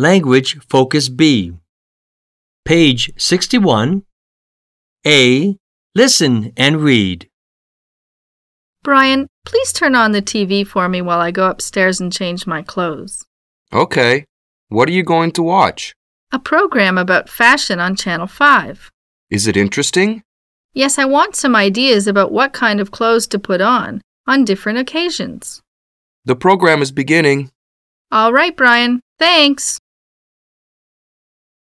Language Focus B. Page 61. A. Listen and read. Brian, please turn on the TV for me while I go upstairs and change my clothes. Okay. What are you going to watch? A program about fashion on Channel 5. Is it interesting? Yes, I want some ideas about what kind of clothes to put on different occasions. The program is beginning. All right, Brian. Thanks.